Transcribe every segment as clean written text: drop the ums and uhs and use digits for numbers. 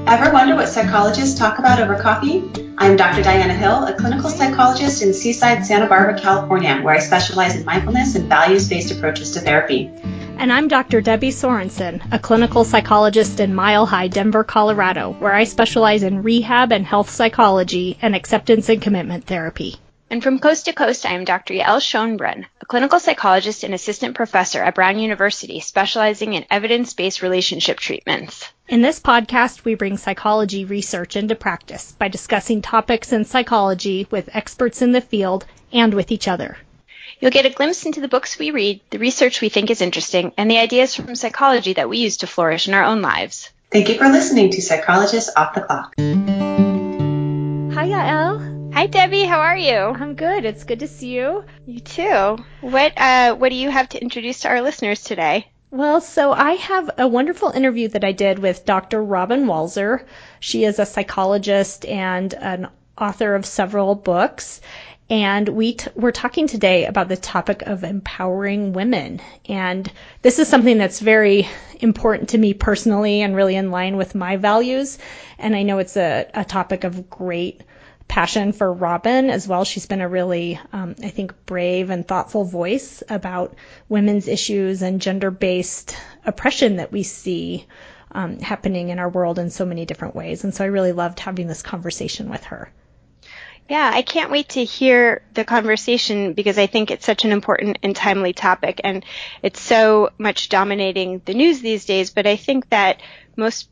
Ever wonder what psychologists talk about over coffee? I'm Dr. Diana Hill, a clinical psychologist in Seaside, Santa Barbara, California, where I specialize in mindfulness and values-based approaches to therapy. And I'm Dr. Debbie Sorensen, a clinical psychologist in Mile High, Denver, Colorado, where I specialize in rehab and health psychology and acceptance and commitment therapy. And from coast to coast, I am Dr. Yael Schoenbrunn, a clinical psychologist and assistant professor at Brown University, specializing in evidence-based relationship treatments. In this podcast, we bring psychology research into practice by discussing topics in psychology with experts in the field and with each other. You'll get a glimpse into the books we read, the research we think is interesting, and the ideas from psychology that we use to flourish in our own lives. Thank you for listening to Psychologists Off the Clock. Hi, Yael. Hi, Debbie. How are you? I'm good. It's good to see you. You too. What do you have to introduce to our listeners today? Well, so I have a wonderful interview that I did with Dr. Robin Walser. She is a psychologist and an author of several books. And we're talking today about the topic of empowering women. And this is something that's very important to me personally and really in line with my values. And I know it's a topic of great passion for Robin as well. She's been a really, I think, brave and thoughtful voice about women's issues and gender-based oppression that we see happening in our world in so many different ways. And so I really loved having this conversation with her. Yeah, I can't wait to hear the conversation because I think it's such an important and timely topic, and it's so much dominating the news these days. But I think that most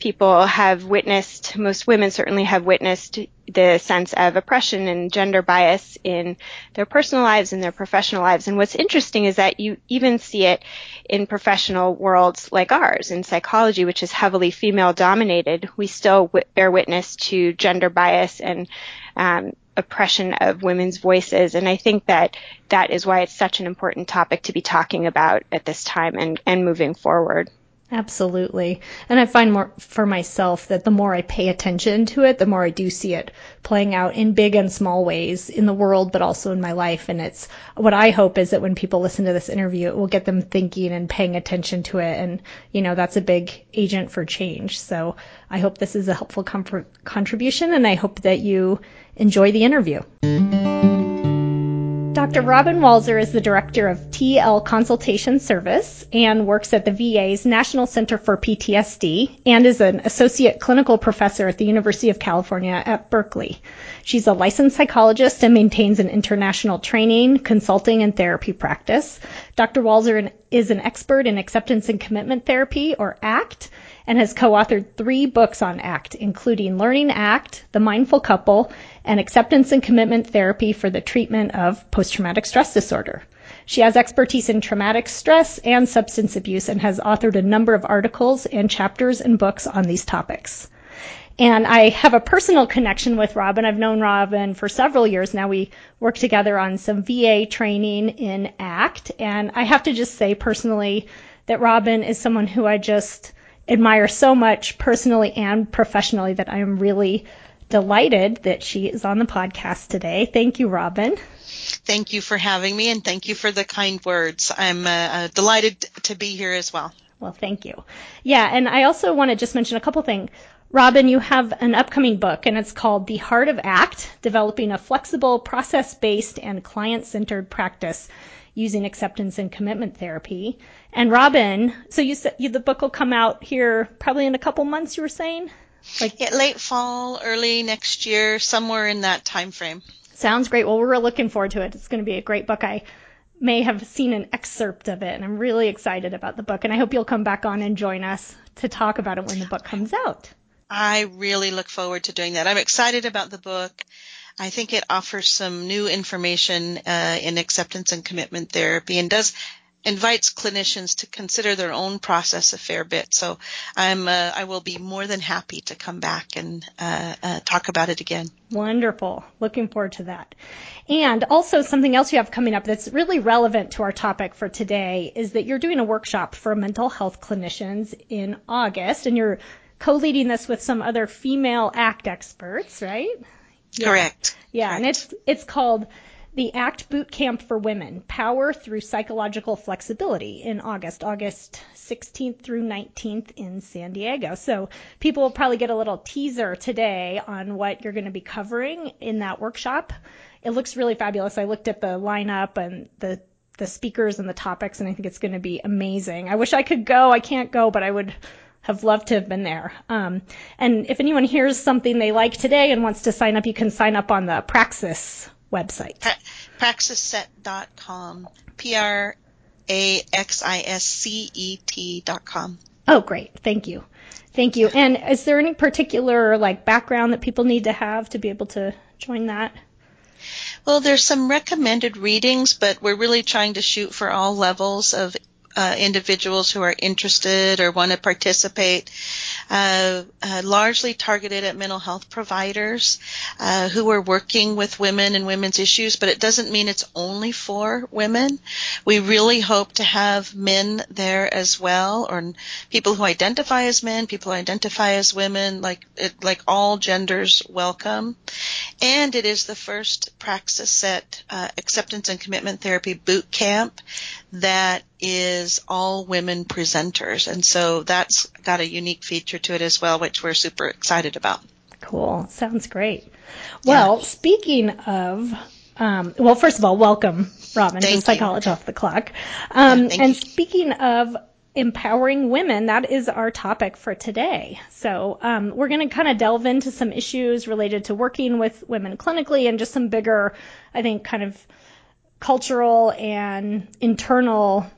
women certainly have witnessed the sense of oppression and gender bias in their personal lives and their professional lives. And what's interesting is that you even see it in professional worlds like ours. In psychology, which is heavily female dominated, we still bear witness to gender bias and oppression of women's voices. And I think that is why it's such an important topic to be talking about at this time and moving forward. Absolutely. And I find more for myself that the more I pay attention to it, the more I do see it playing out in big and small ways in the world, but also in my life. And it's what I hope is that when people listen to this interview, it will get them thinking and paying attention to it. And, that's a big agent for change. So I hope this is a helpful contribution, and I hope that you enjoy the interview. Dr. Robin Walser is the director of TL Consultation Service and works at the VA's National Center for PTSD and is an associate clinical professor at the University of California at Berkeley. She's a licensed psychologist and maintains an international training, consulting, and therapy practice. Dr. Walser is an expert in acceptance and commitment therapy, or ACT, and has co-authored 3 books on ACT, including Learning ACT, The Mindful Couple, and Acceptance and Commitment Therapy for the Treatment of Post-Traumatic Stress Disorder. She has expertise in traumatic stress and substance abuse and has authored a number of articles and chapters and books on these topics. And I have a personal connection with Robin. I've known Robin for several years now. We work together on some VA training in ACT, and I have to just say personally that Robin is someone who I just admire so much personally and professionally that I am really delighted that she is on the podcast today. Thank you, Robin. Thank you for having me, and thank you for the kind words. I'm delighted to be here as well. Well, thank you. Yeah, and I also want to just mention a couple things. Robin, you have an upcoming book, and it's called The Heart of ACT, Developing a Flexible, Process-Based, and Client-Centered Practice Using Acceptance and Commitment Therapy. And Robin, so you said the book will come out here probably in a couple months, you were saying? Late fall, early next year, somewhere in that time frame. Sounds great. Well, we're looking forward to it. It's going to be a great book. I may have seen an excerpt of it, and I'm really excited about the book. And I hope you'll come back on and join us to talk about it when the book comes out. I really look forward to doing that. I'm excited about the book. I think it offers some new information in acceptance and commitment therapy and invites clinicians to consider their own process a fair bit. So I will be more than happy to come back and talk about it again. Wonderful. Looking forward to that. And also something else you have coming up that's really relevant to our topic for today is that you're doing a workshop for mental health clinicians in August, and you're co-leading this with some other female ACT experts, right? Correct. Yeah, Correct. And it's called the ACT Boot Camp for Women, Power Through Psychological Flexibility in August 16th through 19th in San Diego. So people will probably get a little teaser today on what you're going to be covering in that workshop. It looks really fabulous. I looked at the lineup and the speakers and the topics, and I think it's going to be amazing. I wish I could go. I can't go, but I would have loved to have been there. And if anyone hears something they like today and wants to sign up, you can sign up on the Praxis website. Praxisset.com. Praxiscet.com. Oh, great. Thank you. Thank you. And is there any particular background that people need to have to be able to join that? Well, there's some recommended readings, but we're really trying to shoot for all levels of individuals who are interested or want to participate, largely targeted at mental health providers who are working with women and women's issues, but it doesn't mean it's only for women. We really hope to have men there as well, or people who identify as men, people who identify as women, like all genders welcome. And it is the first Praxis Set Acceptance and Commitment Therapy Boot Camp that is all women presenters. And so that's got a unique feature to it as well, which we're super excited about. Cool. Sounds great. Well, speaking of, first of all, welcome, Robin, to Psychology Off the Clock. And speaking of empowering women, that is our topic for today. So we're going to kind of delve into some issues related to working with women clinically and just some bigger, I think, kind of cultural and internal,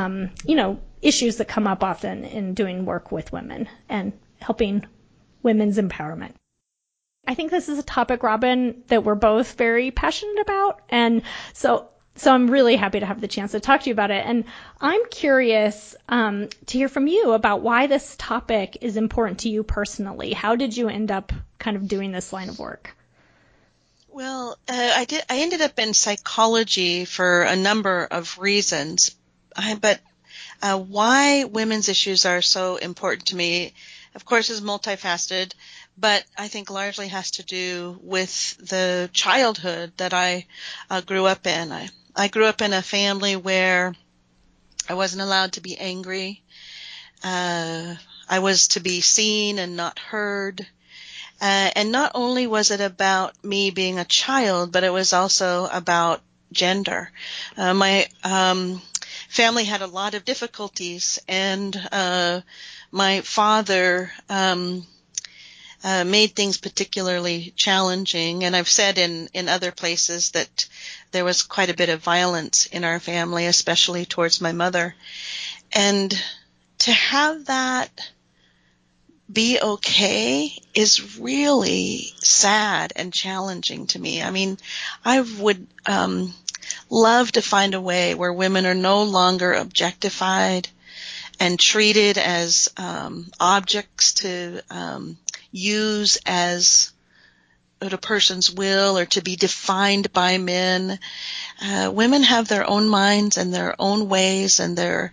issues that come up often in doing work with women and helping women's empowerment. I think this is a topic, Robin, that we're both very passionate about. And so I'm really happy to have the chance to talk to you about it. And I'm curious to hear from you about why this topic is important to you personally. How did you end up kind of doing this line of work? Well, I ended up in psychology for a number of reasons. But why women's issues are so important to me, of course, is multifaceted, but I think largely has to do with the childhood that I grew up in. I grew up in a family where I wasn't allowed to be angry. I was to be seen and not heard. And not only was it about me being a child, but it was also about gender. My family had a lot of difficulties, and my father made things particularly challenging. And I've said in other places that there was quite a bit of violence in our family, especially towards my mother. And to have that be okay is really sad and challenging to me. I mean, I would love to find a way where women are no longer objectified and treated as objects to use as at a person's will or to be defined by men. Women have their own minds and their own ways, and they're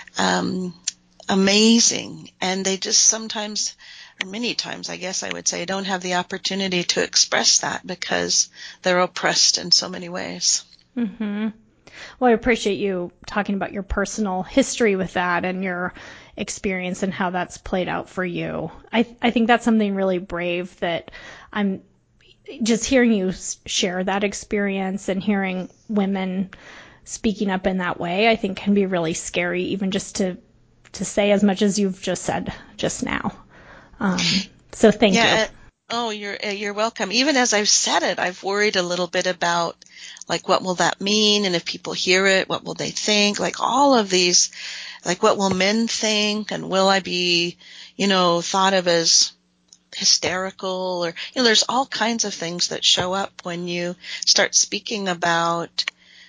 amazing, and they just sometimes, or many times I guess I would say, don't have the opportunity to express that because they're oppressed in so many ways. Mm-hmm. Well, I appreciate you talking about your personal history with that and your experience and how that's played out for you. I think that's something really brave that I'm just hearing you share that experience, and hearing women speaking up in that way, I think can be really scary, even just to say as much as you've just said just now. So thank you. Oh, you're welcome. Even as I've said it, I've worried a little bit about, like, what will that mean? And if people hear it, what will they think? Like, all of these, like, what will men think? And will I be, thought of as hysterical? Or, there's all kinds of things that show up when you start speaking about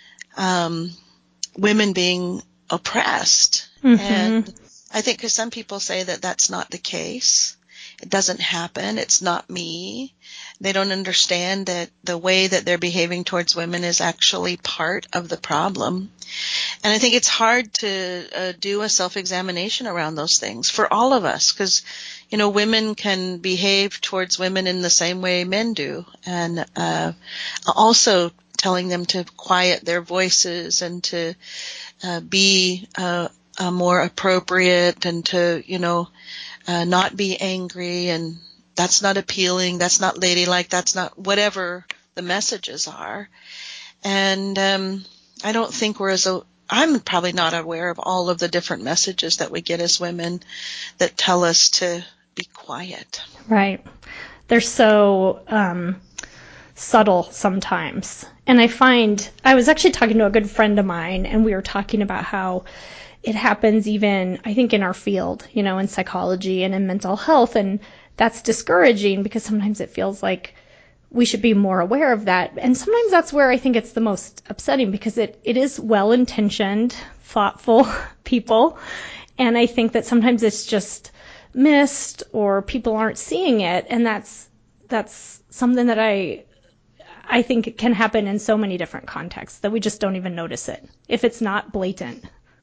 women being oppressed. Mm-hmm. And I think because some people say that that's not the case. It doesn't happen. It's not me. They don't understand that the way that they're behaving towards women is actually part of the problem. And I think it's hard to do a self-examination around those things for all of us, because, women can behave towards women in the same way men do. And also telling them to quiet their voices and to be more appropriate and to, not be angry, and that's not appealing, that's not ladylike, that's not whatever the messages are. And I don't think I'm probably not aware of all of the different messages that we get as women that tell us to be quiet. Right. They're so subtle sometimes. And I was actually talking to a good friend of mine, and we were talking about how it happens even, I think, in our field, in psychology and in mental health. And that's discouraging because sometimes it feels like we should be more aware of that. And sometimes that's where I think it's the most upsetting, because it is well-intentioned, thoughtful people. And I think that sometimes it's just missed or people aren't seeing it. And that's something that I think it can happen in so many different contexts that we just don't even notice it if it's not blatant.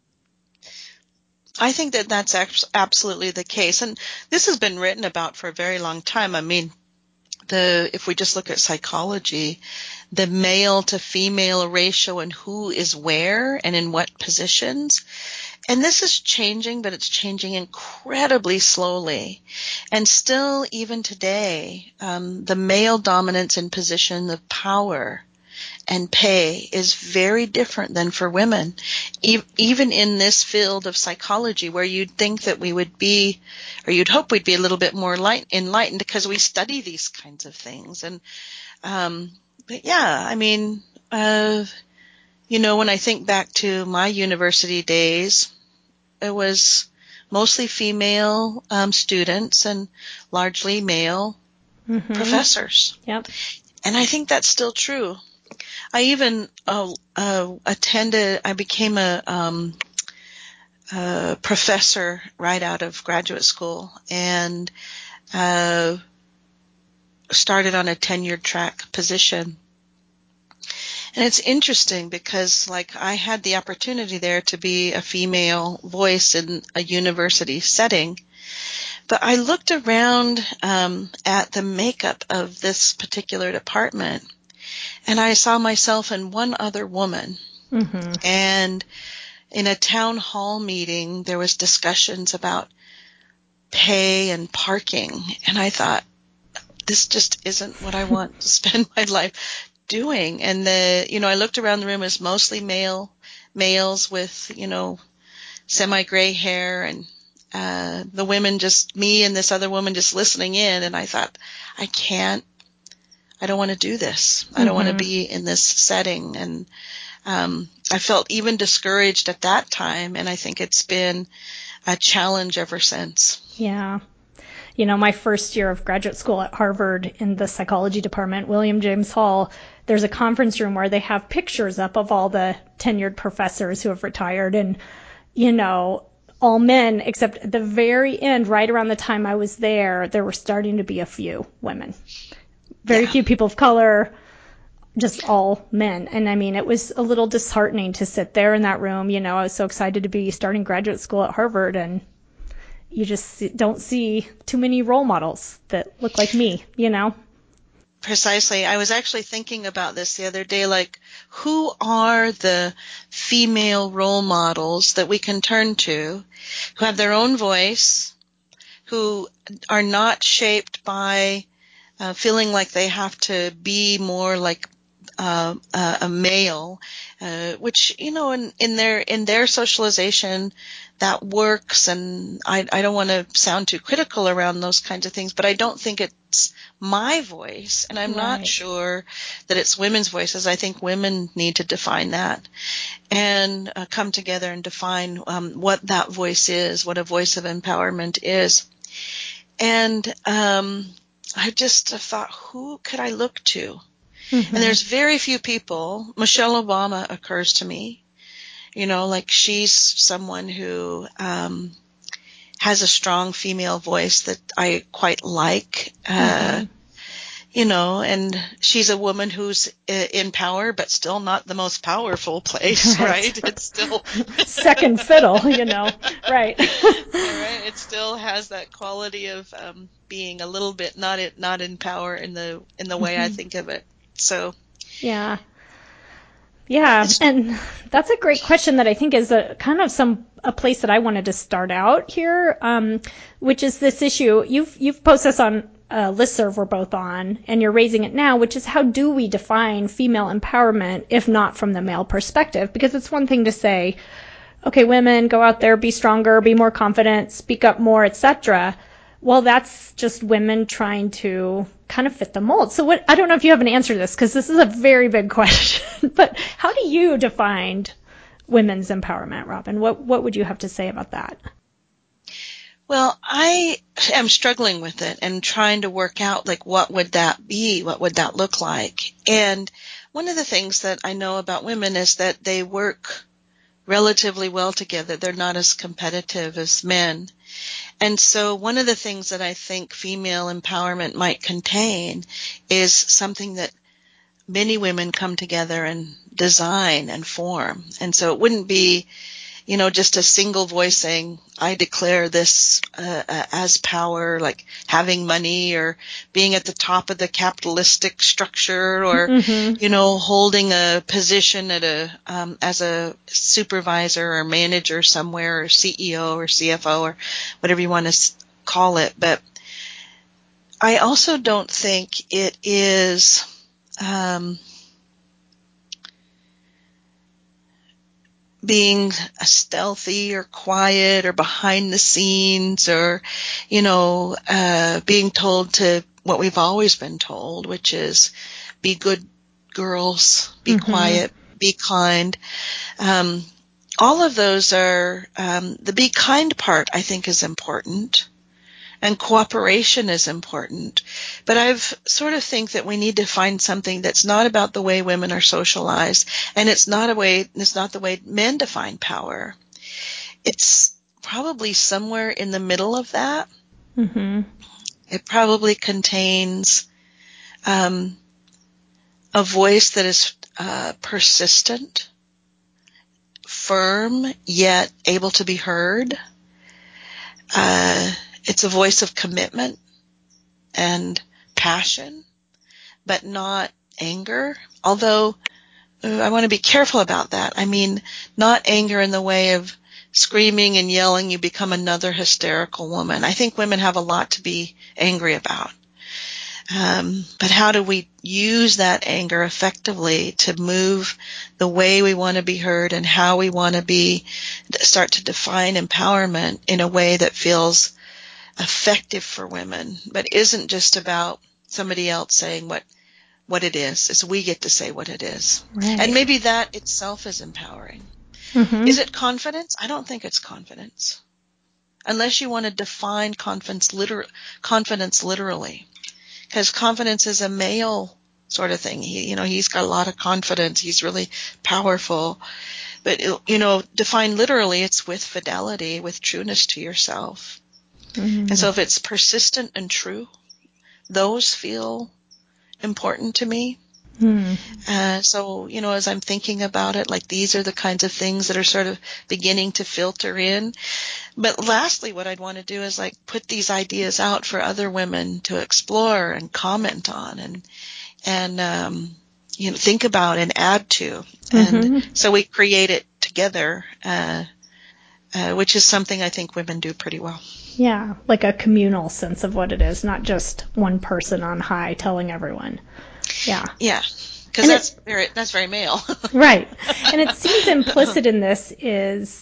I think that that's absolutely the case. And this has been written about for a very long time. I mean, if we just look at psychology, the male to female ratio and who is where and in what positions. And this is changing, but it's changing incredibly slowly. And still, even today, the male dominance in position of power and pay is very different than for women. Even in this field of psychology, where you'd think that we would be, or you'd hope we'd be a little bit more enlightened because we study these kinds of things. And, but yeah, I mean, when I think back to my university days, it was mostly female students and largely male professors. Yep. And I think that's still true. I even I became a professor right out of graduate school, and started on a tenured track position. And it's interesting because, I had the opportunity there to be a female voice in a university setting, but I looked around at the makeup of this particular department, and I saw myself and one other woman. Mm-hmm. And in a town hall meeting, there was discussions about pay and parking. And I thought, this just isn't what I want to spend my life doing. And I looked around the room, as mostly males with, semi-gray hair, and the women, just me and this other woman just listening in. And I thought, I don't want to do this. I don't want to be in this setting. And I felt even discouraged at that time, and I think it's been a challenge ever since. Yeah. My first year of graduate school at Harvard in the psychology department, William James Hall, there's a conference room where they have pictures up of all the tenured professors who have retired, and, all men, except at the very end, right around the time I was there were starting to be a few women. Very few people of color, just all men. And I mean, it was a little disheartening to sit there in that room. I was so excited to be starting graduate school at Harvard, and you just don't see too many role models that look like me, Precisely. I was actually thinking about this the other day, who are the female role models that we can turn to, who have their own voice, who are not shaped by feeling like they have to be more like a male, which, in their socialization, that works. And I don't want to sound too critical around those kinds of things, but I don't think it's my voice, and I'm not sure that it's women's voices. I think women need to define that and come together and define what that voice is, what a voice of empowerment is. And I just thought, who could I look to? Mm-hmm. And there's very few people. Michelle Obama occurs to me. She's someone who has a strong female voice that I quite like. And she's a woman who's in power, but still not the most powerful place, right? It's still second fiddle, right. Right. It still has that quality of being a little bit not in power in the way I think of it. So yeah. Yeah, and that's a great question that I think is a place that I wanted to start out here, which is this issue. You've posted this on a listserv we're both on, and you're raising it now, which is how do we define female empowerment if not from the male perspective? Because it's one thing to say, okay, women, go out there, be stronger, be more confident, speak up more, etc. Well, that's just women trying to kind of fit the mold. So I don't know if you have an answer to this, because this is a very big question, but how do you define women's empowerment, Robin? What would you have to say about that? Well, I am struggling with it and trying to work out, like, what would that be? What would that look like? And one of the things that I know about women is that they work relatively well together. They're not as competitive as men. And so one of the things that I think female empowerment might contain is something that many women come together and design and form. And so it wouldn't be, just a single voice saying, I declare this as power, like having money or being at the top of the capitalistic structure or, holding a position at as a supervisor or manager somewhere or CEO or CFO or whatever you want to call it. But I also don't think it is, being stealthy or quiet or behind the scenes or, being told to what we've always been told, which is be good girls, be quiet, be kind. All of those are, the be kind part I think is important. And cooperation is important. But I've sort of think that we need to find something that's not about the way women are socialized, and it's not the way men define power. It's probably somewhere in the middle of that. Mm-hmm. It probably contains a voice that is persistent, firm, yet able to be heard. It's a voice of commitment and passion, but not anger. Although I want to be careful about that. I mean, not anger in the way of screaming and yelling, you become another hysterical woman. I think women have a lot to be angry about. But how do we use that anger effectively to move the way we want to be heard and how we want to start to define empowerment in a way that feels effective for women, but isn't just about somebody else saying what it is. It's we get to say what it is. Right. And maybe that itself is empowering. Mm-hmm. Is it confidence? I don't think it's confidence. Unless you want to define confidence literally. Because confidence is a male sort of thing. He's got a lot of confidence. He's really powerful. But, defined literally, it's with fidelity, with trueness to yourself. Mm-hmm. And so if it's persistent and true, those feel important to me. Mm-hmm. So, as I'm thinking about it, like these are the kinds of things that are sort of beginning to filter in. But lastly, what I'd want to do is like put these ideas out for other women to explore and comment on and think about and add to. Mm-hmm. And so we create it together, which is something I think women do pretty well. Yeah, like a communal sense of what it is, not just one person on high telling everyone. Yeah. Yeah, because that's very male. Right. And it seems implicit in this is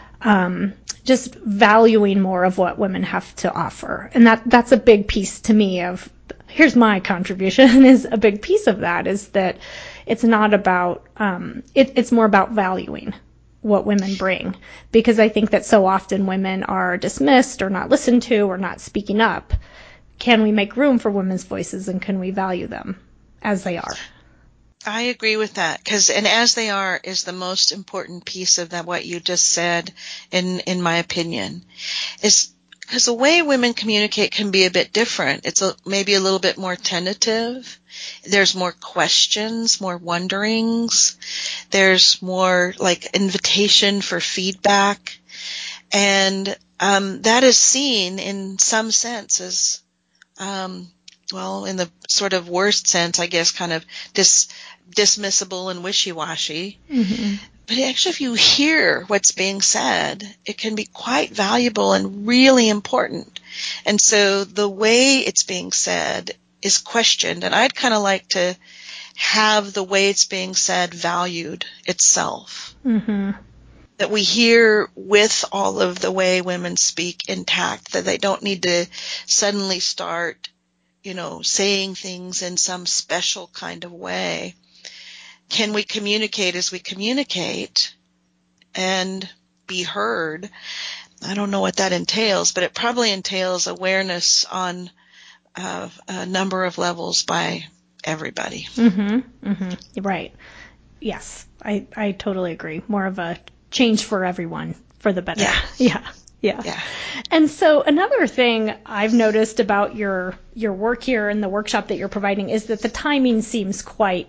just valuing more of what women have to offer. And that's a big piece to me of, here's my contribution, is a big piece of that, is that it's not about, it's more about valuing what women bring, because I think that so often women are dismissed or not listened to or not speaking up. Can we make room for women's voices, and can we value them as they are? I agree with that, and as they are is the most important piece of that, what you just said, in my opinion, is because the way women communicate can be a bit different. It's maybe a little bit more tentative. There's more questions, more wonderings. There's more like invitation for feedback. And that is seen in some sense as, in the sort of worst sense, I guess, kind of dismissible and wishy-washy. Mm-hmm. But actually, if you hear what's being said, it can be quite valuable and really important. And so the way it's being said is questioned, and I'd kind of like to have the way it's being said valued itself. Mm-hmm. That we hear with all of the way women speak intact, that they don't need to suddenly start, saying things in some special kind of way. Can we communicate as we communicate and be heard? I don't know what that entails, but it probably entails awareness on a number of levels by everybody. Mm-hmm. Mm-hmm. Right. Yes, I totally agree. More of a change for everyone for the better. Yeah. And so another thing I've noticed about your work here and the workshop that you're providing is that the timing seems quite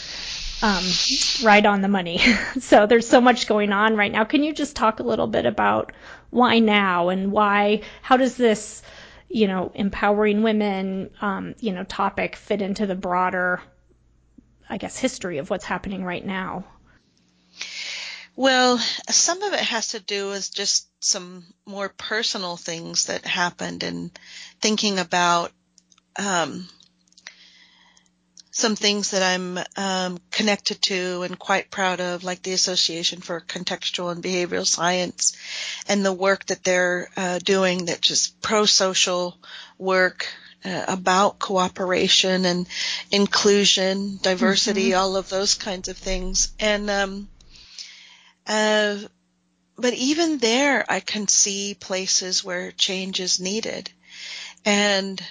right on the money. So there's so much going on right now. Can you just talk a little bit about why now and how does this, empowering women, topic fit into the broader, I guess, history of what's happening right now? Well, some of it has to do with just some more personal things that happened and thinking about some things that I'm connected to and quite proud of, like the Association for Contextual and Behavioral Science and the work that they're doing, that's just pro-social work about cooperation and inclusion, diversity, all of those kinds of things. And but even there, I can see places where change is needed. And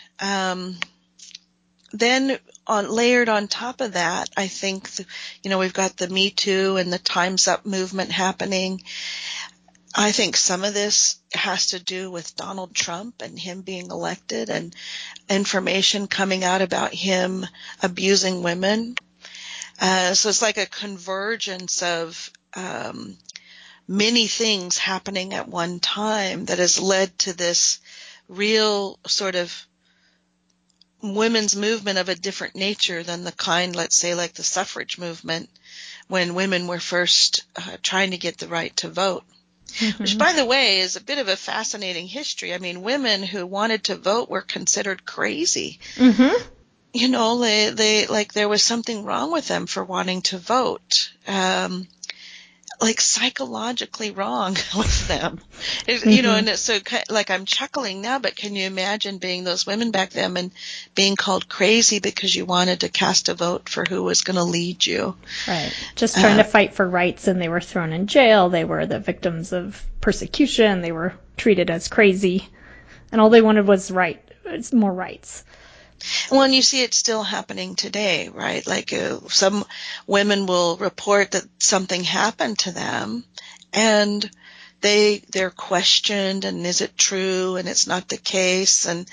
then layered on top of that, I think, we've got the Me Too and the Time's Up movement happening. I think some of this has to do with Donald Trump and him being elected and information coming out about him abusing women. So it's like a convergence of many things happening at one time that has led to this real sort of women's movement of a different nature than the kind, let's say, like the suffrage movement, when women were first trying to get the right to vote. Mm-hmm. Which, by the way, is a bit of a fascinating history. I mean, women who wanted to vote were considered crazy. Mm-hmm. They like there was something wrong with them for wanting to vote. Like psychologically wrong with them, and it's so like I'm chuckling now, but can you imagine being those women back then and being called crazy because you wanted to cast a vote for who was going to lead you? Right. Just trying to fight for rights, and they were thrown in jail. They were the victims of persecution. They were treated as crazy, and all they wanted was more rights. Well, and you see it still happening today, right? Like some women will report that something happened to them and they're questioned, and is it true? And it's not the case. And,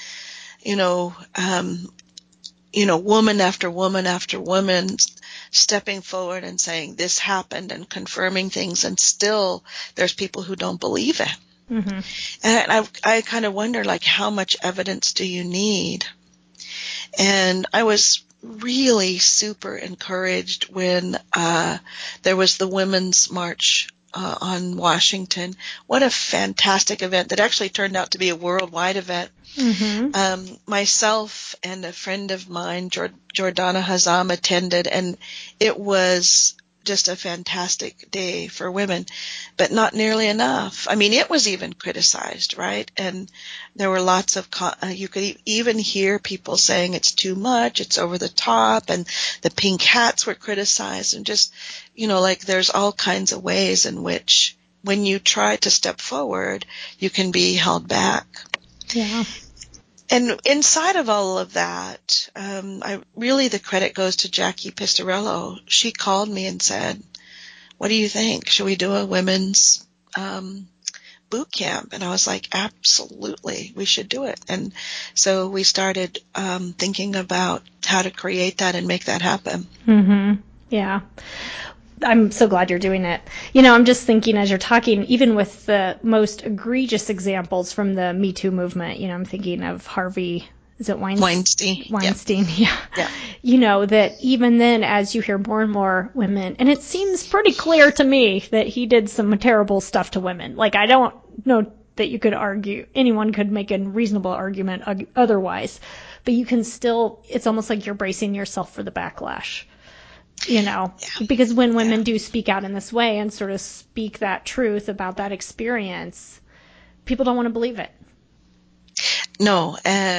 woman after woman after woman stepping forward and saying this happened and confirming things. And still there's people who don't believe it. Mm-hmm. And I kind of wonder, like, how much evidence do you need? And I was really super encouraged when there was the Women's March on Washington. What a fantastic event that actually turned out to be a worldwide event. Mm-hmm. Myself and a friend of mine, Jordana Hazam, attended, and it was just a fantastic day for women, but not nearly enough. I mean, it was even criticized, right? And there were lots of, you could even hear people saying it's too much, it's over the top, and the pink hats were criticized, and just, like there's all kinds of ways in which when you try to step forward, you can be held back. Yeah. And inside of all of that, the credit goes to Jackie Pistorello. She called me and said, "What do you think? Should we do a women's boot camp?" And I was like, "Absolutely, we should do it." And so we started thinking about how to create that and make that happen. Mm-hmm. Yeah. I'm so glad you're doing it. I'm just thinking as you're talking, even with the most egregious examples from the Me Too movement, I'm thinking of Harvey is it Weinstein? Weinstein, yeah. Yeah. You know, that even then, as you hear more and more women, and it seems pretty clear to me that he did some terrible stuff to women. Like, I don't know that you could argue, anyone could make a reasonable argument otherwise, but you can still, it's almost like you're bracing yourself for the backlash, you know, because when women do speak out in this way and sort of speak that truth about that experience, people don't want to believe it. No,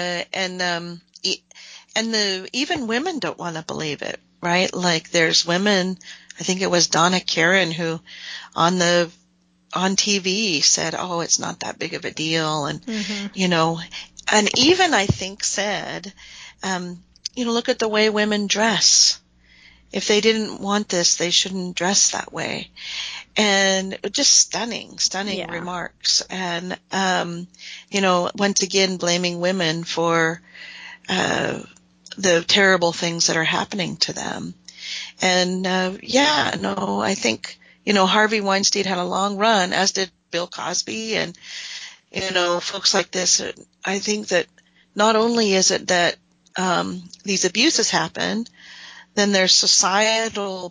even women don't want to believe it, right? Like, there's women, I think it was Donna Karen, who on TV said, "Oh, it's not that big of a deal," and you know, and even I think said, look at the way women dress. If they didn't want this, they shouldn't dress that way. And just stunning remarks. And, once again, blaming women for the terrible things that are happening to them. And, I think, Harvey Weinstein had a long run, as did Bill Cosby and, folks like this. I think that not only is it that these abuses happen, then there's societal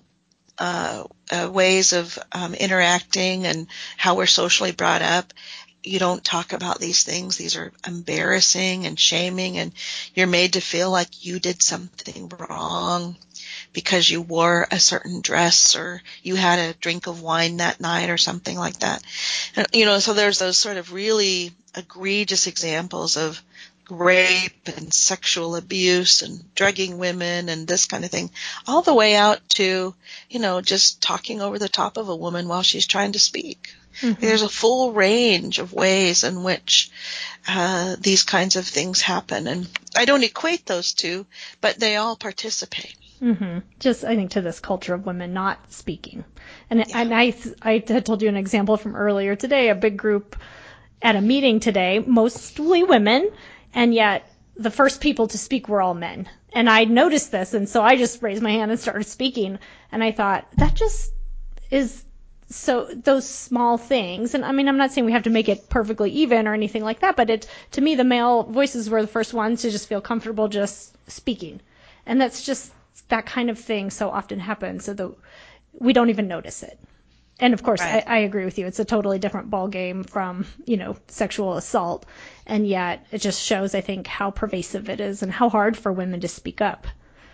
ways of interacting and how we're socially brought up. You don't talk about these things. These are embarrassing and shaming, and you're made to feel like you did something wrong because you wore a certain dress or you had a drink of wine that night or something like that. And, so there's those sort of really egregious examples of rape and sexual abuse and drugging women and this kind of thing, all the way out to, just talking over the top of a woman while she's trying to speak. There's a full range of ways in which these kinds of things happen. And I don't equate those two, but they all participate. Just, I think, to this culture of women not speaking. And I had told you an example from earlier today, a big group at a meeting today, mostly women, and yet the first people to speak were all men. And I noticed this, and so I just raised my hand and started speaking. And I thought, that just is so, those small things. And I mean, I'm not saying we have to make it perfectly even or anything like that, but to me, the male voices were the first ones to just feel comfortable just speaking. And that's just, that kind of thing so often happens so that we don't even notice it. And of course, right. I agree with you. It's a totally different ballgame from, sexual assault. And yet it just shows, I think, how pervasive it is and how hard for women to speak up.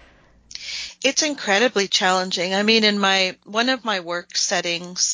It's incredibly challenging. I mean, in one of my work settings,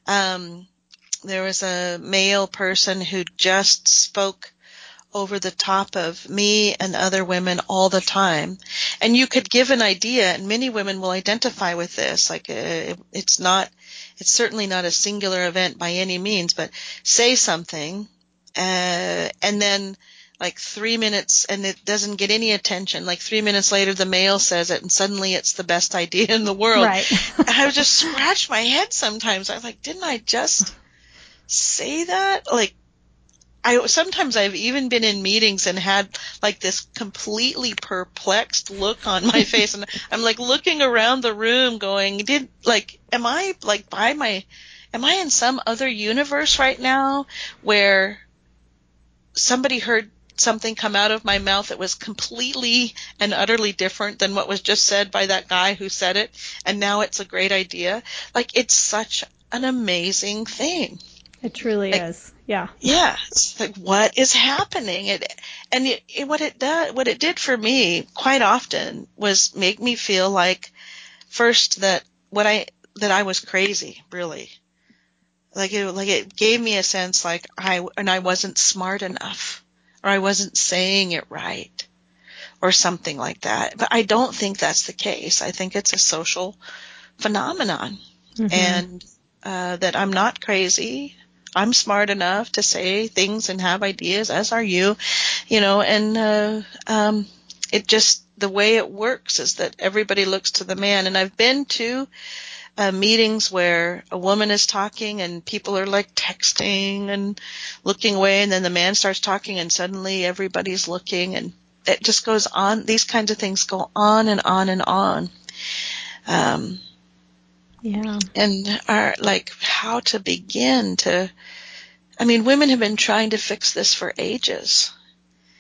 there was a male person who just spoke over the top of me and other women all the time. And you could give an idea, and many women will identify with this. Like, it's certainly not a singular event by any means, but say something, and then like 3 minutes, and it doesn't get any attention. Like 3 minutes later, the male says it, and suddenly it's the best idea in the world. Right. I would just scratch my head sometimes. I was like, didn't I just say that? Like, sometimes I've even been in meetings and had like this completely perplexed look on my face, and I'm like looking around the room going, am I in some other universe right now where somebody heard something come out of my mouth that was completely and utterly different than what was just said by that guy who said it, and now it's a great idea? Like, it's such an amazing thing. It truly is. Yeah. Yeah. It's like, what is happening? What it did for me quite often was make me feel like, first, that I was crazy, really. It gave me a sense like I wasn't smart enough, or I wasn't saying it right, or something like that. But I don't think that's the case. I think it's a social phenomenon, and that I'm not crazy. I'm smart enough to say things and have ideas, as are you, and it just, the way it works is that everybody looks to the man. And I've been to meetings where a woman is talking and people are like texting and looking away, and then the man starts talking and suddenly everybody's looking, and it just goes on. These kinds of things go on and on and on. And are like, how to begin to, women have been trying to fix this for ages.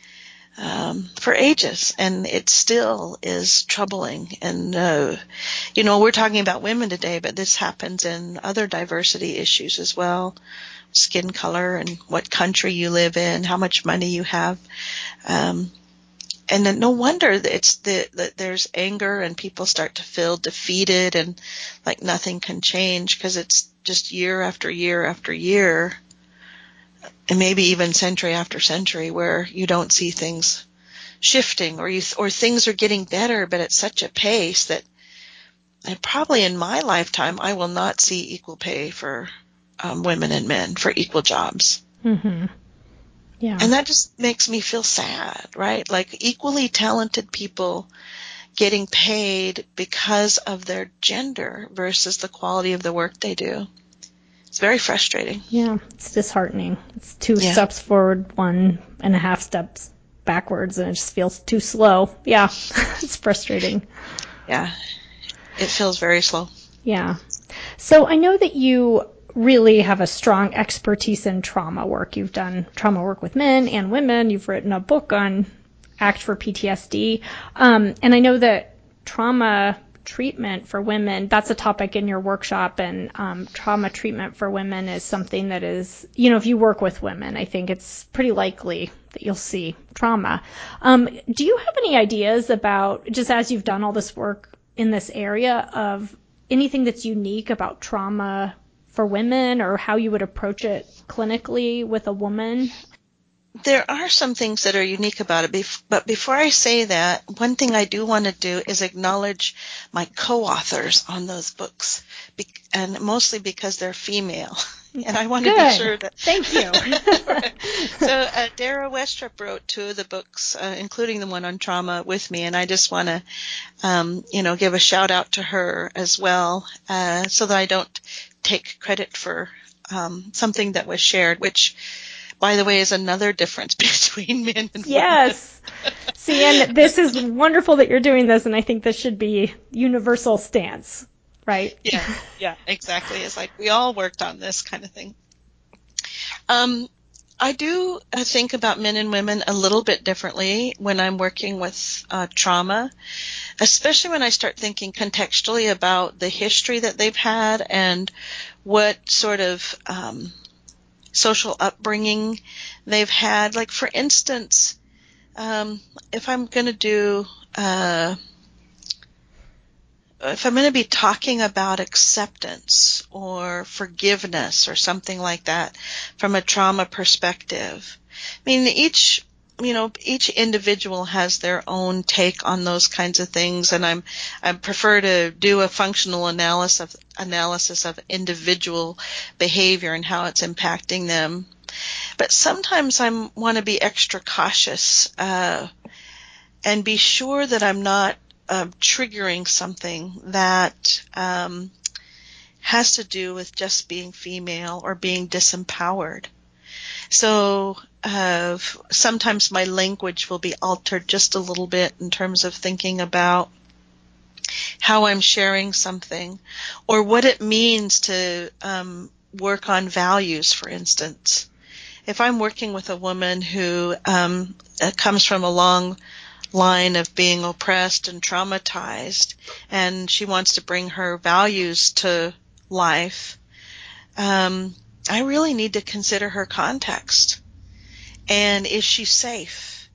for ages, and it still is troubling. And, we're talking about women today, but this happens in other diversity issues as well. Skin color and what country you live in, how much money you have. And then no wonder that there's anger and people start to feel defeated and like nothing can change, because it's just year after year after year, and maybe even century after century, where you don't see things shifting, or things are getting better, but at such a pace that, and probably in my lifetime, I will not see equal pay for women and men for equal jobs. Mm-hmm. Yeah. And that just makes me feel sad, right? Like equally talented people getting paid because of their gender versus the quality of the work they do. It's very frustrating. Yeah, it's disheartening. It's 2 steps forward, 1.5 steps backwards, and it just feels too slow. Yeah, it's frustrating. Yeah, it feels very slow. Yeah. So I know that you really have a strong expertise in trauma work. You've done trauma work with men and women. You've written a book on ACT for PTSD. And I know that trauma treatment for women, that's a topic in your workshop, and trauma treatment for women is something that is, if you work with women, I think it's pretty likely that you'll see trauma. Do you have any ideas about, just as you've done all this work in this area, of anything that's unique about trauma for women, or how you would approach it clinically with a woman? There are some things that are unique about it, but before I say that, one thing I do want to do is acknowledge my co-authors on those books, and mostly because they're female. And I want to be sure that... Thank you. So Dara Westrup wrote 2 of the books, including the one on trauma, with me, and I just want to, give a shout out to her as well, so that I don't take credit for something that was shared, which, by the way, is another difference between men and women. Yes. See, and this is wonderful that you're doing this, and I think this should be universal stance, right? Yeah, exactly. It's like we all worked on this kind of thing. I do think about men and women a little bit differently when I'm working with trauma, especially when I start thinking contextually about the history that they've had and what sort of social upbringing they've had. Like, for instance, if I'm going to be talking about acceptance or forgiveness or something like that from a trauma perspective, I mean, each individual has their own take on those kinds of things, and I prefer to do a functional analysis of individual behavior and how it's impacting them. But sometimes I want to be extra cautious and be sure that I'm not triggering something that has to do with just being female or being disempowered. So sometimes my language will be altered just a little bit in terms of thinking about how I'm sharing something, or what it means to work on values, for instance. If I'm working with a woman who comes from a long line of being oppressed and traumatized, and she wants to bring her values to life, I really need to consider her context. And is she safe?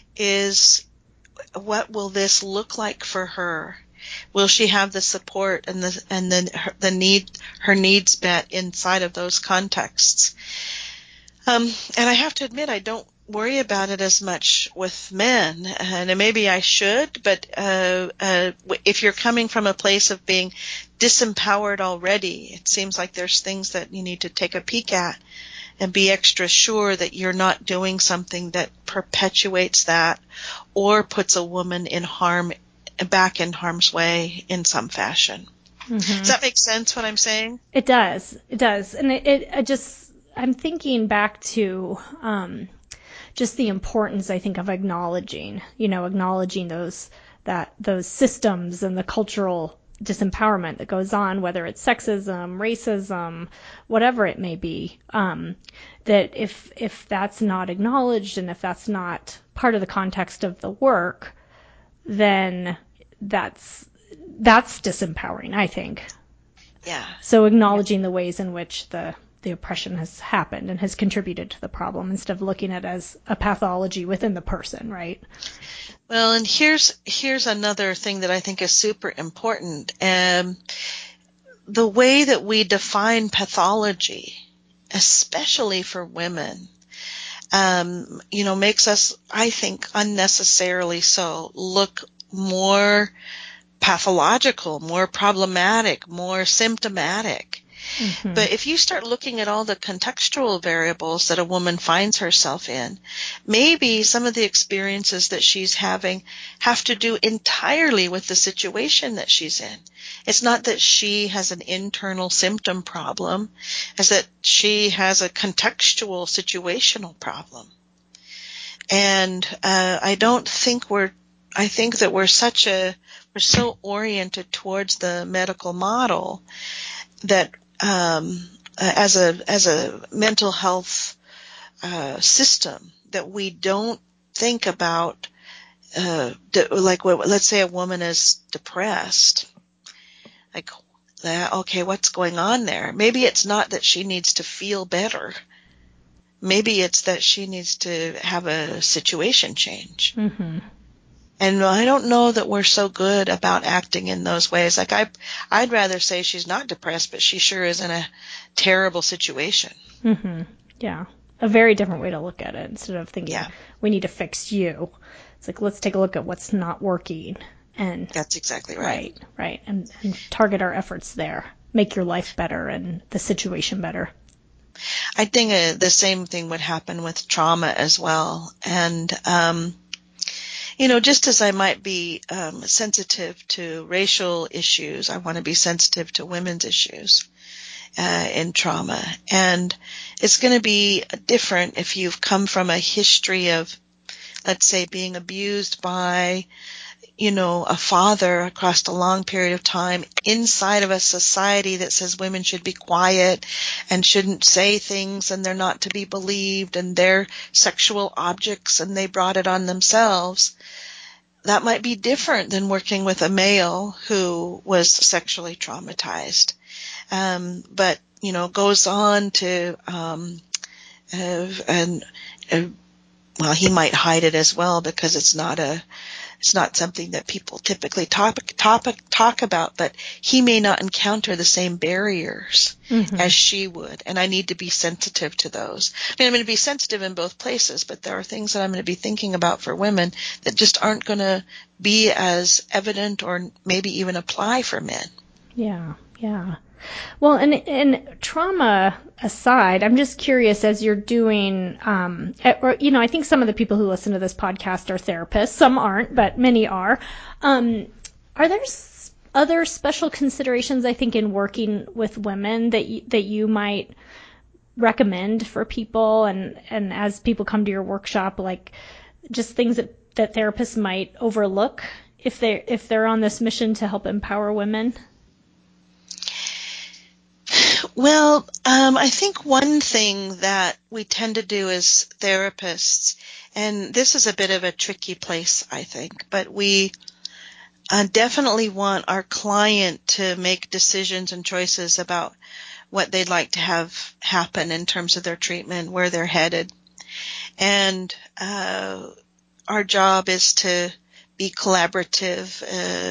What will this look like for her? Will she have the support and her needs met inside of those contexts? And I have to admit, I don't worry about it as much with men, and maybe I should, but if you're coming from a place of being disempowered already, it seems like there's things that you need to take a peek at and be extra sure that you're not doing something that perpetuates that or puts a woman back in harm's way in some fashion. Mm-hmm. Does that make sense, what I'm saying? It does. And I'm thinking back to just the importance, I think, of acknowledging those systems and the cultural disempowerment that goes on, whether it's sexism, racism, whatever it may be, that if that's not acknowledged and if that's not part of the context of the work, then that's disempowering, I think. Yeah. So acknowledging the ways in which the oppression has happened and has contributed to the problem instead of looking at it as a pathology within the person, right? Well, and here's another thing that I think is super important. The way that we define pathology, especially for women, makes us, I think, unnecessarily so, look more pathological, more problematic, more symptomatic. Mm-hmm. But if you start looking at all the contextual variables that a woman finds herself in, maybe some of the experiences that she's having have to do entirely with the situation that she's in. It's not that she has an internal symptom problem, it's that she has a contextual situational problem. And I think that we're so oriented towards the medical model that as a mental health system, that we don't think about let's say a woman is depressed, okay, what's going on there? Maybe it's not that she needs to feel better. Maybe it's that she needs to have a situation change. Mm-hmm. And I don't know that we're so good about acting in those ways. Like I'd rather say she's not depressed, but she sure is in a terrible situation. Mm-hmm. Yeah. A very different way to look at it instead of thinking we need to fix you. It's like, let's take a look at what's not working. And that's exactly right. Right. And target our efforts there. Make your life better and the situation better. I think the same thing would happen with trauma as well. And, just as I might be sensitive to racial issues, I want to be sensitive to women's issues in trauma. And it's going to be different if you've come from a history of, let's say, being abused by, a father across a long period of time inside of a society that says women should be quiet and shouldn't say things and they're not to be believed and they're sexual objects and they brought it on themselves. That might be different than working with a male who was sexually traumatized, but goes on to he might hide it as well because it's not something that people typically talk about, but he may not encounter the same barriers as she would, and I need to be sensitive to those. I mean, I'm going to be sensitive in both places, but there are things that I'm going to be thinking about for women that just aren't going to be as evident or maybe even apply for men. Yeah. Well, and trauma aside, I'm just curious, as you're doing, I think some of the people who listen to this podcast are therapists. Some aren't, but many are. Are there other special considerations, I think, in working with women that you might recommend for people, and as people come to your workshop, like just things that therapists might overlook if they're on this mission to help empower women? Well, I think one thing that we tend to do as therapists, and this is a bit of a tricky place, I think, but we definitely want our client to make decisions and choices about what they'd like to have happen in terms of their treatment, where they're headed. And our job is to be collaborative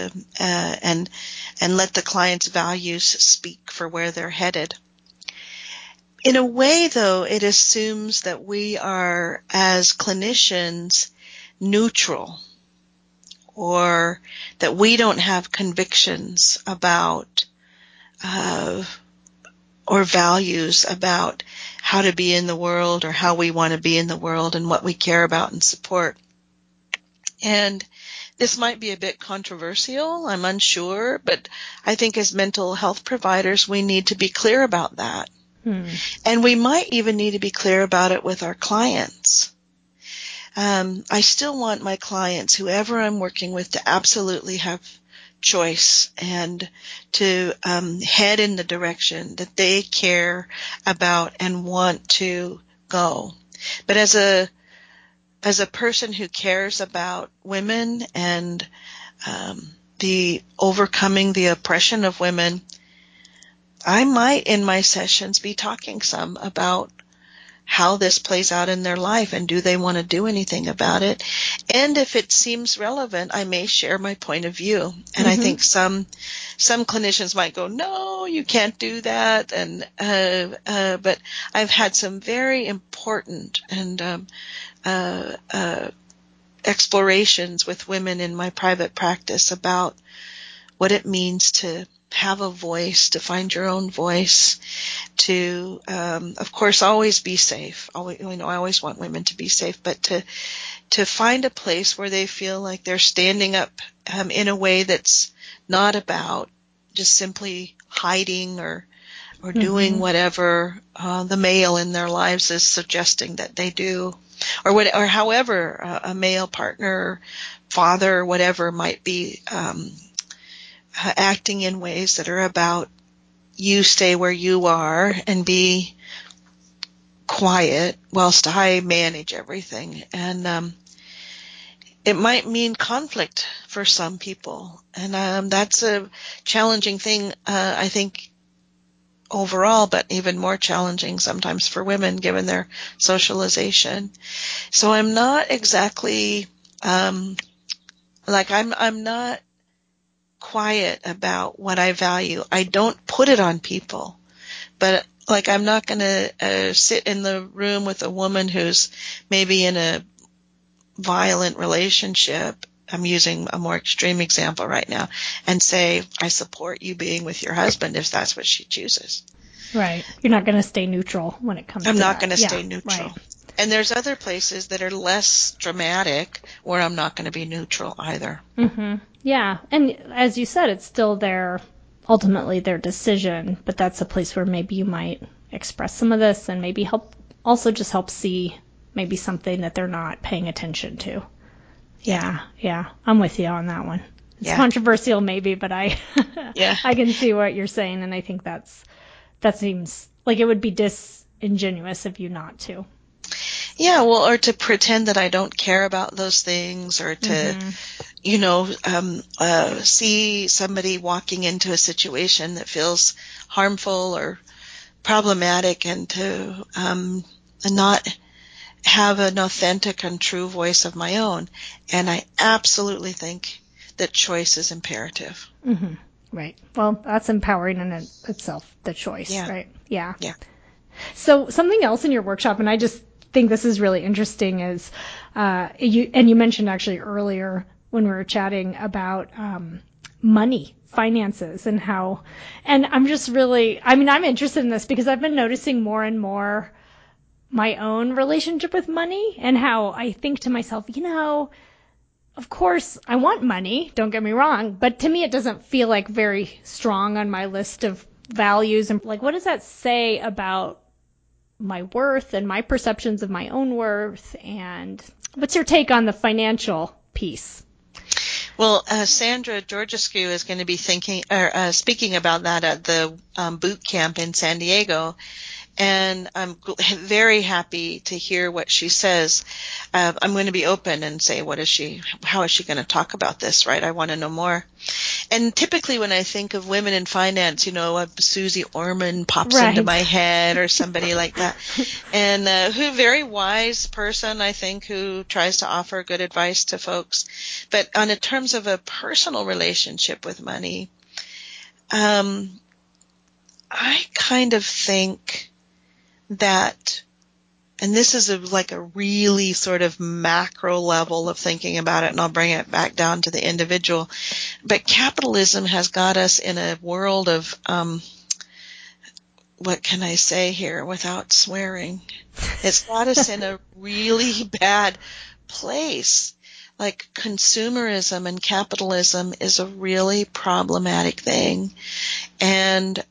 and let the client's values speak for where they're headed. In a way, though, it assumes that we are, as clinicians, neutral, or that we don't have convictions about or values about how to be in the world or how we want to be in the world and what we care about and support. And this might be a bit controversial, I'm unsure, but I think as mental health providers, we need to be clear about that. And we might even need to be clear about it with our clients. I still want my clients, whoever I'm working with, to absolutely have choice and to head in the direction that they care about and want to go. But as a person who cares about women and the overcoming the oppression of women, I might in my sessions be talking some about how this plays out in their life and do they want to do anything about it. And if it seems relevant, I may share my point of view. And I think some clinicians might go, no, you can't do that. And but I've had some very important and explorations with women in my private practice about what it means to have a voice, to find your own voice, to, of course, always be safe. I always want women to be safe, but to find a place where they feel like they're standing up in a way that's not about just simply hiding or doing whatever the male in their lives is suggesting that they do, or however a male partner, father, whatever might be acting in ways that are about you stay where you are and be quiet whilst I manage everything. And it might mean conflict for some people. And that's a challenging thing, I think, overall, but even more challenging sometimes for women given their socialization. So I'm not exactly I'm not quiet about what I value. I don't put it on people, but I'm not going to sit in the room with a woman who's maybe in a violent relationship. I'm using a more extreme example right now, and say, I support you being with your husband if that's what she chooses. Right. You're not going to stay neutral when it comes to that. I'm not going to stay neutral. Right. And there's other places that are less dramatic where I'm not going to be neutral either. Mm-hmm. Yeah. And as you said, it's still ultimately their decision, but that's a place where maybe you might express some of this and maybe help see maybe something that they're not paying attention to. Yeah. I'm with you on that one. It's controversial maybe, but I can see what you're saying, and I think that seems like it would be disingenuous of you not to. Yeah, well, or to pretend that I don't care about those things, or to, see somebody walking into a situation that feels harmful or problematic, and to not have an authentic and true voice of my own. And I absolutely think that choice is imperative. Mm-hmm. Right. Well, that's empowering in itself, the choice, right? Yeah. So something else in your workshop, and I just think this is really interesting, is you mentioned actually earlier when we were chatting about money, finances, and how, and I'm just really, I'm interested in this because I've been noticing more and more my own relationship with money, and how I think to myself, of course I want money, don't get me wrong, but to me it doesn't feel like very strong on my list of values. And what does that say about my worth and my perceptions of my own worth? And what's your take on the financial piece? Well, Sandra Georgescu is going to be speaking about that at the boot camp in San Diego. And I'm very happy to hear what she says. I'm going to be open and say, how is she going to talk about this, right? I want to know more. And typically when I think of women in finance, Susie Orman pops into my head, or somebody like that. And who very wise person, I think, who tries to offer good advice to folks. But on terms of a personal relationship with money, I kind of think that, and this is a really sort of macro level of thinking about it, and I'll bring it back down to the individual, but capitalism has got us in a world of, what can I say here without swearing? It's got us in a really bad place. Consumerism and capitalism is a really problematic thing. And,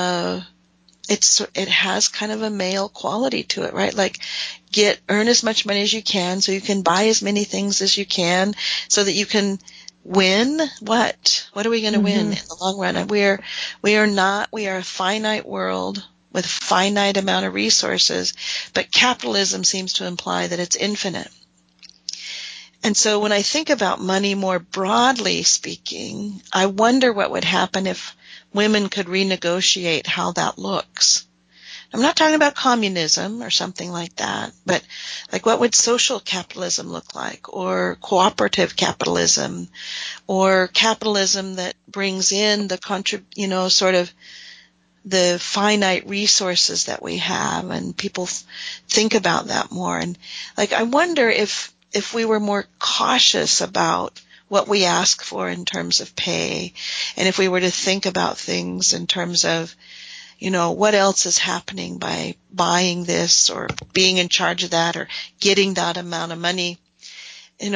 it has kind of a male quality to it, right? Earn as much money as you can so you can buy as many things as you can, so that you can win what? What are we going to win in the long run? And we are a finite world with a finite amount of resources, but capitalism seems to imply that it's infinite. And so when I think about money more broadly speaking, I wonder what would happen if women could renegotiate how that looks. I'm not talking about communism or something like that, but like what would social capitalism look like, or cooperative capitalism, or capitalism that brings in the sort of the finite resources that we have, and people think about that more. And like, I wonder if we were more cautious about what we ask for in terms of pay, and if we were to think about things in terms of, what else is happening by buying this or being in charge of that or getting that amount of money, and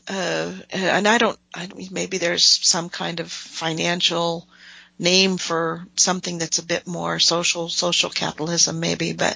maybe there's some kind of financial name for something that's a bit more social capitalism maybe, but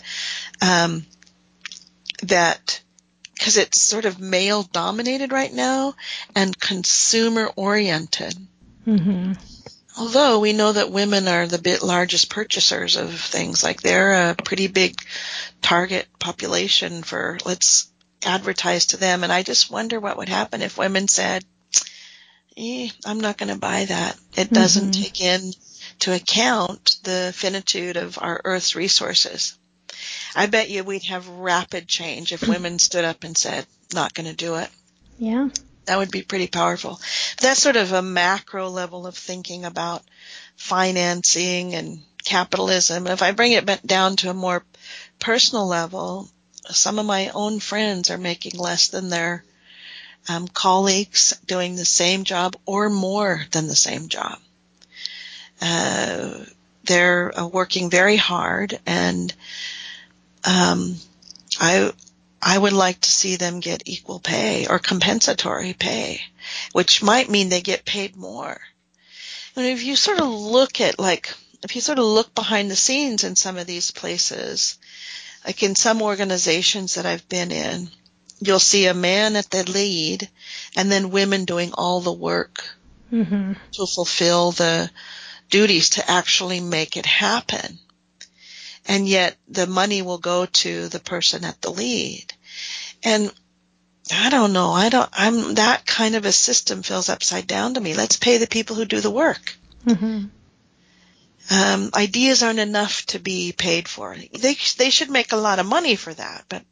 that, because it's sort of male dominated right now and consumer oriented. Although we know that women are the largest purchasers of things, like they're a pretty big target population for, let's advertise to them. And I just wonder what would happen if women said, I'm not going to buy that. It doesn't take into account the finitude of our Earth's resources. I bet you we'd have rapid change if women stood up and said, not going to do it. Yeah. That would be pretty powerful. That's sort of a macro level of thinking about financing and capitalism. If I bring it down to a more personal level, some of my own friends are making less than their colleagues doing the same job or more than the same job. They're working very hard, and I would like to see them get equal pay or compensatory pay, which might mean they get paid more. And if you sort of look behind the scenes in some of these places, like in some organizations that I've been in, you'll see a man at the lead and then women doing all the work to fulfill the duties to actually make it happen. And yet the money will go to the person at the lead. And I don't know. That kind of a system feels upside down to me. Let's pay the people who do the work. Ideas aren't enough to be paid for. They should make a lot of money for that. But,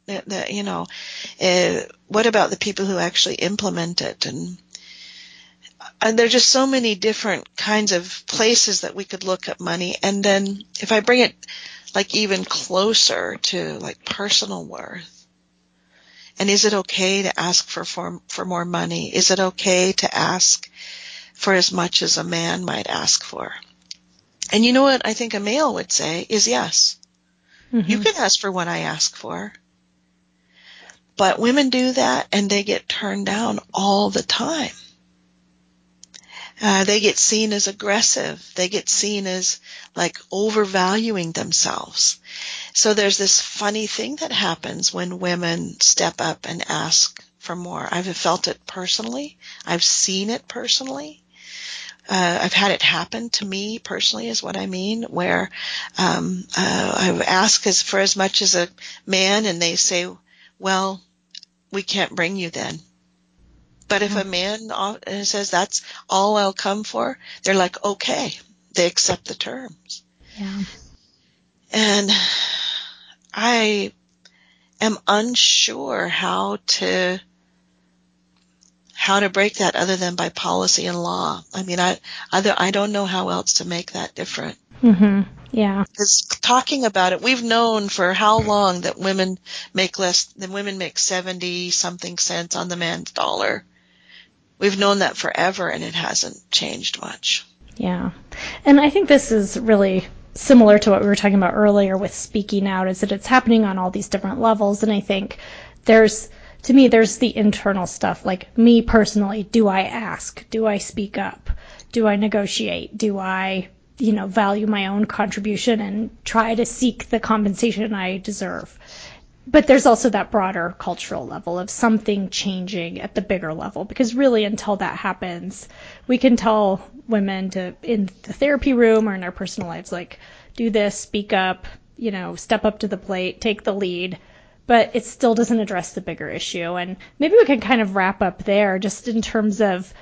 what about the people who actually implement it? And there are just so many different kinds of places that we could look at money. And then if I bring it like even closer to like personal worth, and is it okay to ask for more money? Is it okay to ask for as much as a man might ask for? And you know what I think a male would say is yes. You can ask for what I ask for. But women do that and they get turned down all the time. They get seen as aggressive. They get seen as like overvaluing themselves. So there's this funny thing that happens when women step up and ask for more. I've felt it personally. I've seen it personally. I've had it happen to me personally is what I mean, where I've asked for as much as a man and they say, well, we can't bring you then. But if a man says that's all I'll come for, they're like, okay, they accept the terms. Yeah. And I am unsure how to break that other than by policy and law. I mean, I don't know how else to make that different. Yeah. Because talking about it, we've known for how long that women make less than women make 70-something cents on the man's dollar. We've known that forever, and it hasn't changed much. Yeah. And I think this is really similar to what we were talking about earlier with speaking out, is that it's happening on all these different levels. And I think there's the internal stuff, like me personally. Do I ask? Do I speak up? Do I negotiate? Do I, value my own contribution and try to seek the compensation I deserve? But there's also that broader cultural level of something changing at the bigger level, because really until that happens, we can tell women to, in the therapy room or in our personal lives, like, do this, speak up, step up to the plate, take the lead, but it still doesn't address the bigger issue. And maybe we can kind of wrap up there just in terms of,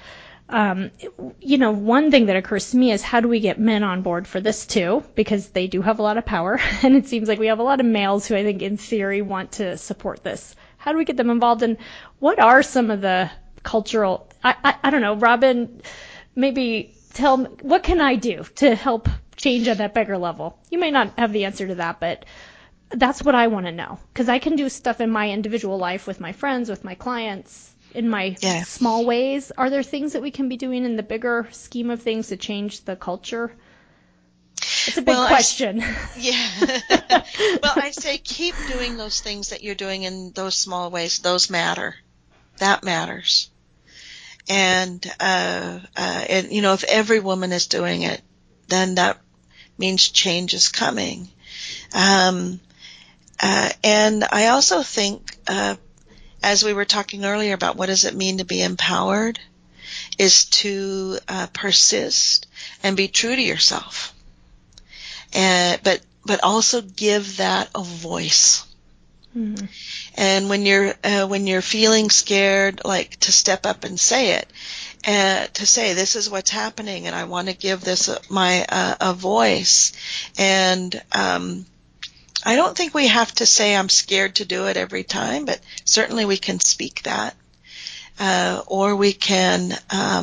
one thing that occurs to me is, how do we get men on board for this too? Because they do have a lot of power, and it seems like we have a lot of males who I think in theory want to support this. How do we get them involved? And what are some of the cultural, I don't know, Robin, maybe tell me, what can I do to help change at that bigger level? You may not have the answer to that, but that's what I want to know, because I can do stuff in my individual life with my friends, with my clients, in my small ways. Are there things that we can be doing in the bigger scheme of things to change the culture? It's a big question. Well, I say keep doing those things that you're doing in those small ways. Those matter. That matters. And if every woman is doing it, then that means change is coming. And I also think, as we were talking earlier about what does it mean to be empowered, is to persist and be true to yourself, but also give that a voice. Mm-hmm. And when you're feeling scared, like, to step up and say it, to say, this is what's happening, and I want to give this a voice. And I don't think we have to say I'm scared to do it every time, but certainly we can speak that. Or we can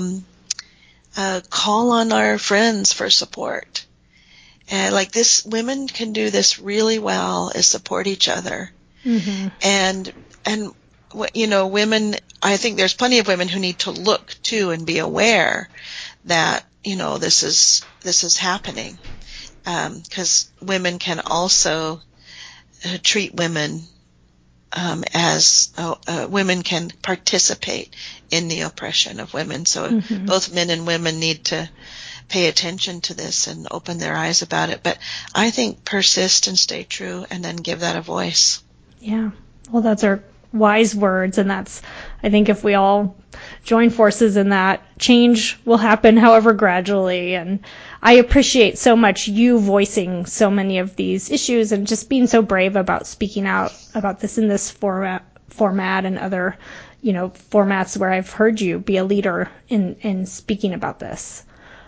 call on our friends for support. Like this, women can do this really well, is support each other. Mm-hmm. And women, I think there's plenty of women who need to look too and be aware that, this is happening. 'Cause women can also treat women as women can participate in the oppression of women. So mm-hmm. both men and women need to pay attention to this and open their eyes about it. But I think persist and stay true, and then give that a voice. Yeah. Well, that's our wise words, and that's, I think, if we all join forces in that, change will happen, however gradually. And I appreciate so much you voicing so many of these issues and just being so brave about speaking out about this in this format and other, formats where I've heard you be a leader in speaking about this.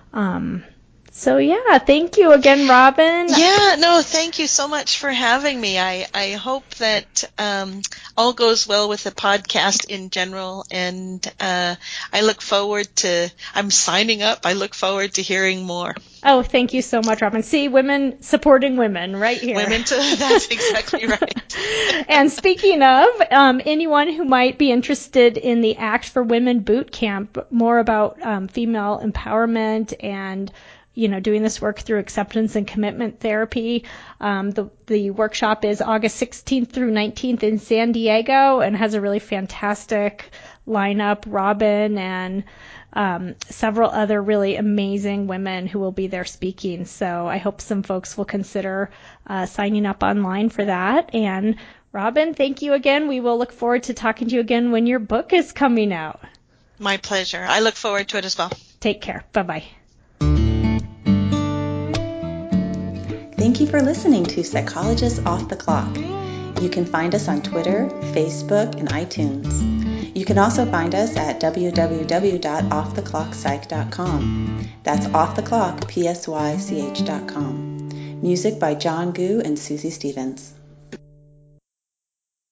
So yeah, thank you again, Robin. Yeah, no, thank you so much for having me. I hope that all goes well with the podcast in general, and I look forward to, I'm signing up. I look forward to hearing more. Oh, thank you so much, Robin. See, women supporting women right here. That's exactly right. And speaking of, anyone who might be interested in the Act for Women Boot Camp, more about female empowerment and doing this work through acceptance and commitment therapy. The workshop is August 16th through 19th in San Diego and has a really fantastic lineup. Robin and several other really amazing women who will be there speaking. So I hope some folks will consider signing up online for that. And Robin, thank you again. We will look forward to talking to you again when your book is coming out. My pleasure. I look forward to it as well. Take care. Bye-bye. Thank you for listening to Psychologists Off the Clock. You can find us on Twitter, Facebook, and iTunes. You can also find us at www.offtheclockpsych.com. That's offtheclock, PSYCH.com. Music by John Gu and Susie Stevens.